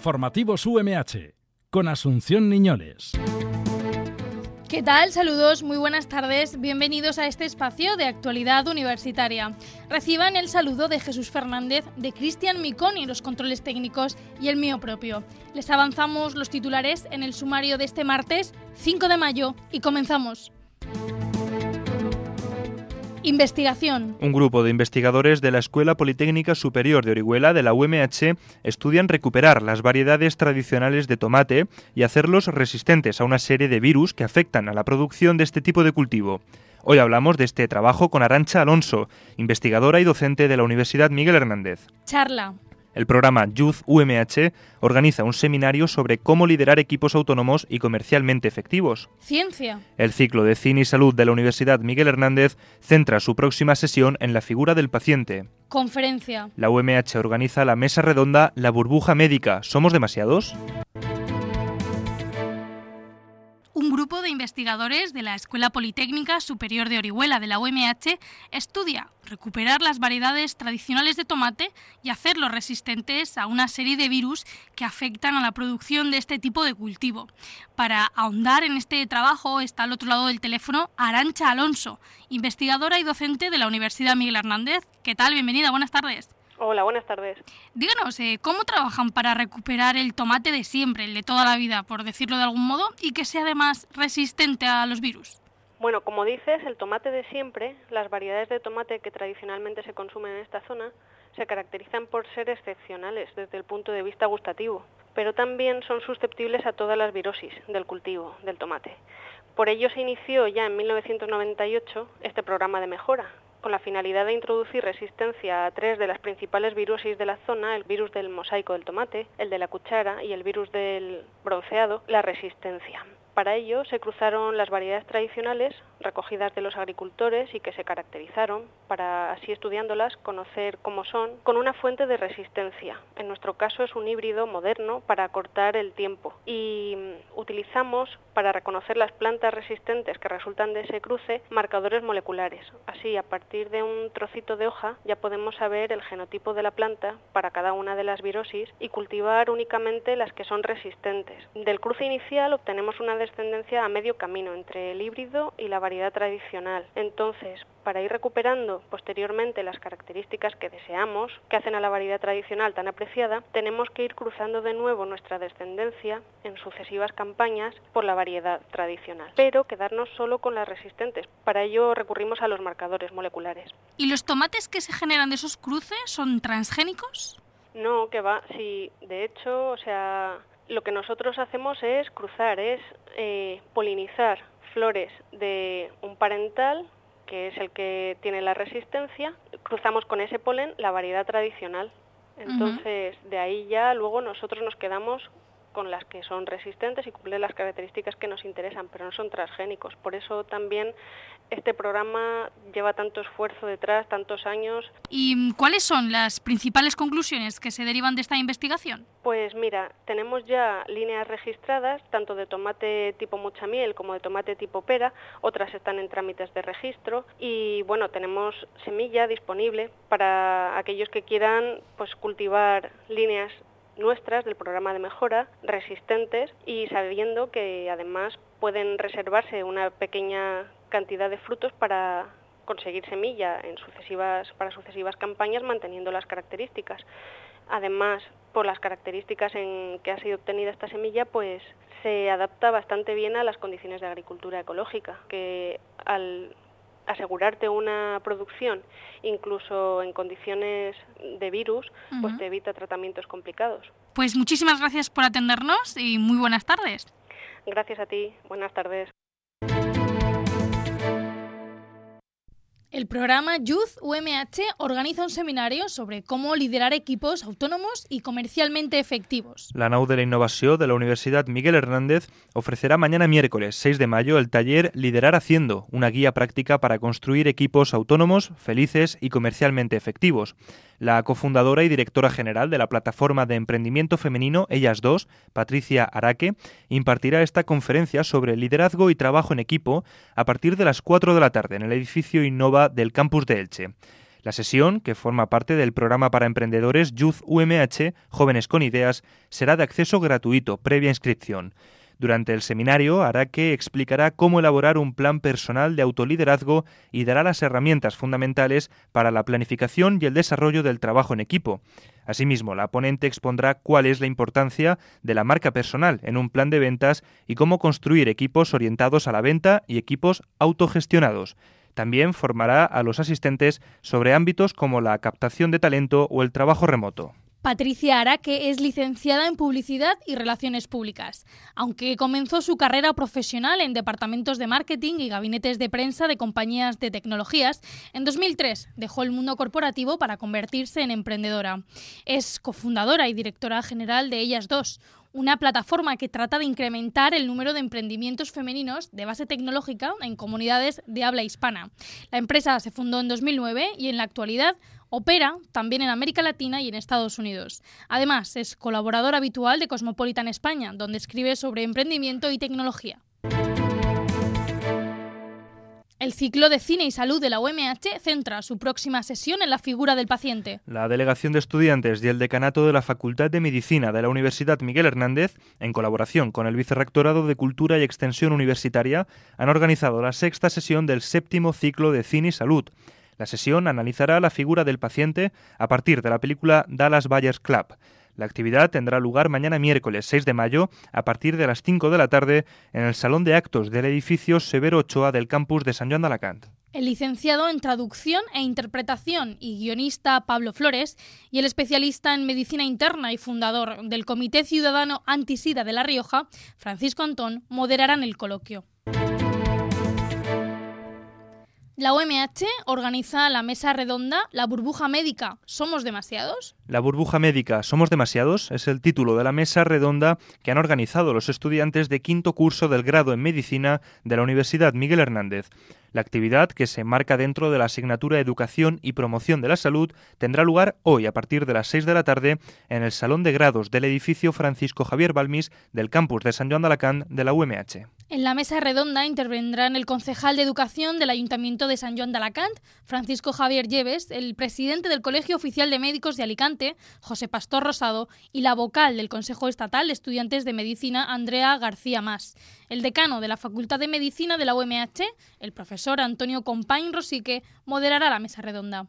Informativos UMH, con Asunción Niñoles. ¿Qué tal? Saludos, muy buenas tardes. Bienvenidos a este espacio de actualidad universitaria. Reciban el saludo de Jesús Fernández, de Cristian Miconi, los controles técnicos y el mío propio. Les avanzamos los titulares en el sumario de este martes 5 de mayo y comenzamos. Investigación. Un grupo de investigadores de la Escuela Politécnica Superior de Orihuela de la UMH estudian recuperar las variedades tradicionales de tomate y hacerlos resistentes a una serie de virus que afectan a la producción de este tipo de cultivo. Hoy hablamos de este trabajo con Arantxa Alonso, investigadora y docente de la Universidad Miguel Hernández. Charla. El programa Youth UMH organiza un seminario sobre cómo liderar equipos autónomos y comercialmente efectivos. Ciencia. El ciclo de Cine y Salud de la Universidad Miguel Hernández centra su próxima sesión en la figura del paciente. Conferencia. La UMH organiza la mesa redonda La burbuja médica. ¿Somos demasiados? Un grupo de investigadores de la Escuela Politécnica Superior de Orihuela de la UMH estudia recuperar las variedades tradicionales de tomate y hacerlos resistentes a una serie de virus que afectan a la producción de este tipo de cultivo. Para ahondar en este trabajo está al otro lado del teléfono Arantxa Alonso, investigadora y docente de la Universidad Miguel Hernández. ¿Qué tal? Bienvenida, buenas tardes. Hola, buenas tardes. Díganos, ¿cómo trabajan para recuperar el tomate de siempre, el de toda la vida, por decirlo de algún modo, y que sea además resistente a los virus? Bueno, como dices, el tomate de siempre, las variedades de tomate que tradicionalmente se consumen en esta zona, se caracterizan por ser excepcionales desde el punto de vista gustativo, pero también son susceptibles a todas las virosis del cultivo del tomate. Por ello se inició ya en 1998 este programa de mejora, con la finalidad de introducir resistencia a 3 de las principales virosis de la zona, el virus del mosaico del tomate, el de la cuchara y el virus del bronceado, la resistencia. Para ello se cruzaron las variedades tradicionales recogidas de los agricultores y que se caracterizaron para, así estudiándolas, conocer cómo son, con una fuente de resistencia. En nuestro caso es un híbrido moderno para acortar el tiempo y utilizamos para reconocer las plantas resistentes que resultan de ese cruce marcadores moleculares. Así, a partir de un trocito de hoja ya podemos saber el genotipo de la planta para cada una de las virosis y cultivar únicamente las que son resistentes. Del cruce inicial obtenemos una descendencia a medio camino entre el híbrido y la variedad tradicional. Entonces, para ir recuperando posteriormente las características que deseamos, que hacen a la variedad tradicional tan apreciada, tenemos que ir cruzando de nuevo nuestra descendencia en sucesivas campañas por la variedad tradicional, pero quedarnos solo con las resistentes. Para ello recurrimos a los marcadores moleculares. ¿Y los tomates que se generan de esos cruces son transgénicos? No, que va, sí, de hecho, lo que nosotros hacemos es cruzar, polinizar flores de un parental, que es el que tiene la resistencia, cruzamos con ese polen la variedad tradicional. Entonces, de ahí ya luego nosotros nos quedamos con las que son resistentes y cumplen las características que nos interesan, pero no son transgénicos. Por eso también este programa lleva tanto esfuerzo detrás, tantos años. ¿Y cuáles son las principales conclusiones que se derivan de esta investigación? Pues mira, tenemos ya líneas registradas, tanto de tomate tipo mucha miel como de tomate tipo pera, otras están en trámites de registro y bueno, tenemos semilla disponible para aquellos que quieran pues cultivar líneas nuestras del programa de mejora, resistentes y sabiendo que además pueden reservarse una pequeña cantidad de frutos para conseguir semilla para sucesivas campañas manteniendo las características. Además, por las características en que ha sido obtenida esta semilla, pues se adapta bastante bien a las condiciones de agricultura ecológica, que al asegurarte una producción, incluso en condiciones de virus, pues te evita tratamientos complicados. Pues muchísimas gracias por atendernos y muy buenas tardes. Gracias a ti, buenas tardes. El programa Youth UMH organiza un seminario sobre cómo liderar equipos autónomos y comercialmente efectivos. La nau de la Innovació de la Universidad Miguel Hernández ofrecerá mañana miércoles 6 de mayo el taller Liderar Haciendo, una guía práctica para construir equipos autónomos, felices y comercialmente efectivos. La cofundadora y directora general de la plataforma de emprendimiento femenino Ellas Dos, Patricia Araque, impartirá esta conferencia sobre liderazgo y trabajo en equipo a partir de las 4 de la tarde en el edificio Innova del campus de Elche. La sesión, que forma parte del programa para emprendedores Youth UMH, Jóvenes con Ideas, será de acceso gratuito, previa inscripción. Durante el seminario, Araque explicará cómo elaborar un plan personal de autoliderazgo y dará las herramientas fundamentales para la planificación y el desarrollo del trabajo en equipo. Asimismo, la ponente expondrá cuál es la importancia de la marca personal en un plan de ventas y cómo construir equipos orientados a la venta y equipos autogestionados. También formará a los asistentes sobre ámbitos como la captación de talento o el trabajo remoto. Patricia Araque es licenciada en Publicidad y Relaciones Públicas. Aunque comenzó su carrera profesional en departamentos de marketing y gabinetes de prensa de compañías de tecnologías, en 2003 dejó el mundo corporativo para convertirse en emprendedora. Es cofundadora y directora general de Ellas Dos, una plataforma que trata de incrementar el número de emprendimientos femeninos de base tecnológica en comunidades de habla hispana. La empresa se fundó en 2009 y en la actualidad opera también en América Latina y en Estados Unidos. Además, es colaboradora habitual de Cosmopolitan España, donde escribe sobre emprendimiento y tecnología. El ciclo de Cine y Salud de la UMH centra su próxima sesión en la figura del paciente. La Delegación de Estudiantes y el Decanato de la Facultad de Medicina de la Universidad Miguel Hernández, en colaboración con el Vicerrectorado de Cultura y Extensión Universitaria, han organizado la 6ª sesión del 7º ciclo de Cine y Salud. La sesión analizará la figura del paciente a partir de la película Dallas Buyers Club. La actividad tendrá lugar mañana miércoles 6 de mayo a partir de las 5 de la tarde en el Salón de Actos del edificio Severo Ochoa del campus de Sant Joan d'Alacant. El licenciado en Traducción e Interpretación y guionista Pablo Flores y el especialista en Medicina Interna y fundador del Comité Ciudadano Antisida de La Rioja, Francisco Antón, moderarán el coloquio. La UMH organiza la mesa redonda La burbuja médica, ¿somos demasiados? La burbuja médica, ¿somos demasiados? Es el título de la mesa redonda que han organizado los estudiantes de 5º curso del grado en Medicina de la Universidad Miguel Hernández. La actividad, que se enmarca dentro de la asignatura Educación y Promoción de la Salud, tendrá lugar hoy a partir de las 6 de la tarde en el Salón de Grados del edificio Francisco Javier Balmis del campus de Sant Joan d'Alacant de la UMH. En la mesa redonda intervendrán el concejal de Educación del Ayuntamiento de Sant Joan d'Alacant, Francisco Javier Lleves, el presidente del Colegio Oficial de Médicos de Alicante, José Pastor Rosado, y la vocal del Consejo Estatal de Estudiantes de Medicina, Andrea García Mas. El decano de la Facultad de Medicina de la UMH, el profesor Antonio Compañ Rosique, moderará la mesa redonda.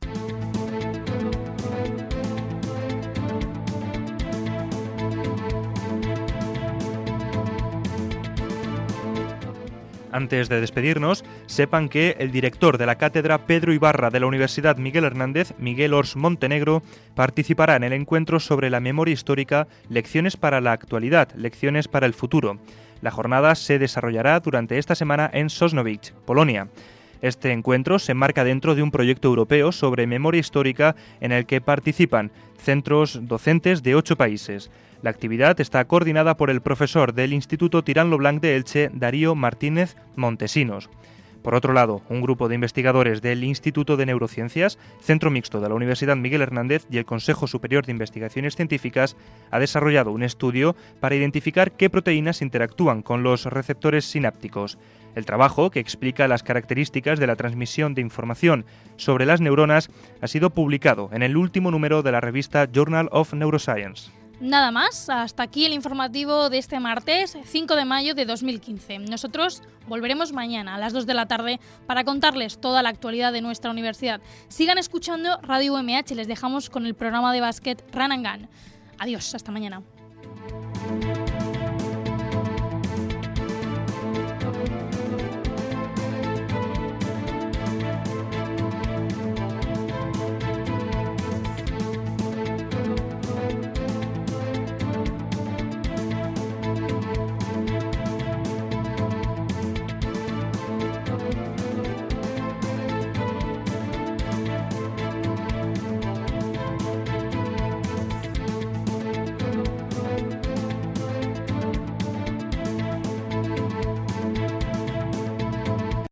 Antes de despedirnos, sepan que el director de la cátedra Pedro Ibarra de la Universidad Miguel Hernández, Miguel Ors Montenegro, participará en el encuentro sobre la memoria histórica, Lecciones para la actualidad, lecciones para el futuro. La jornada se desarrollará durante esta semana en Sosnowiec, Polonia. Este encuentro se enmarca dentro de un proyecto europeo sobre memoria histórica en el que participan centros docentes de 8 países. La actividad está coordinada por el profesor del Instituto Tirán lo Blanc de Elche, Darío Martínez Montesinos. Por otro lado, un grupo de investigadores del Instituto de Neurociencias, Centro Mixto de la Universidad Miguel Hernández y el Consejo Superior de Investigaciones Científicas ha desarrollado un estudio para identificar qué proteínas interactúan con los receptores sinápticos. El trabajo, que explica las características de la transmisión de información sobre las neuronas, ha sido publicado en el último número de la revista Journal of Neuroscience. Nada más, hasta aquí el informativo de este martes 5 de mayo de 2015. Nosotros volveremos mañana a las 2 de la tarde para contarles toda la actualidad de nuestra universidad. Sigan escuchando Radio UMH, les dejamos con el programa de básquet Run and Gun. Adiós, hasta mañana.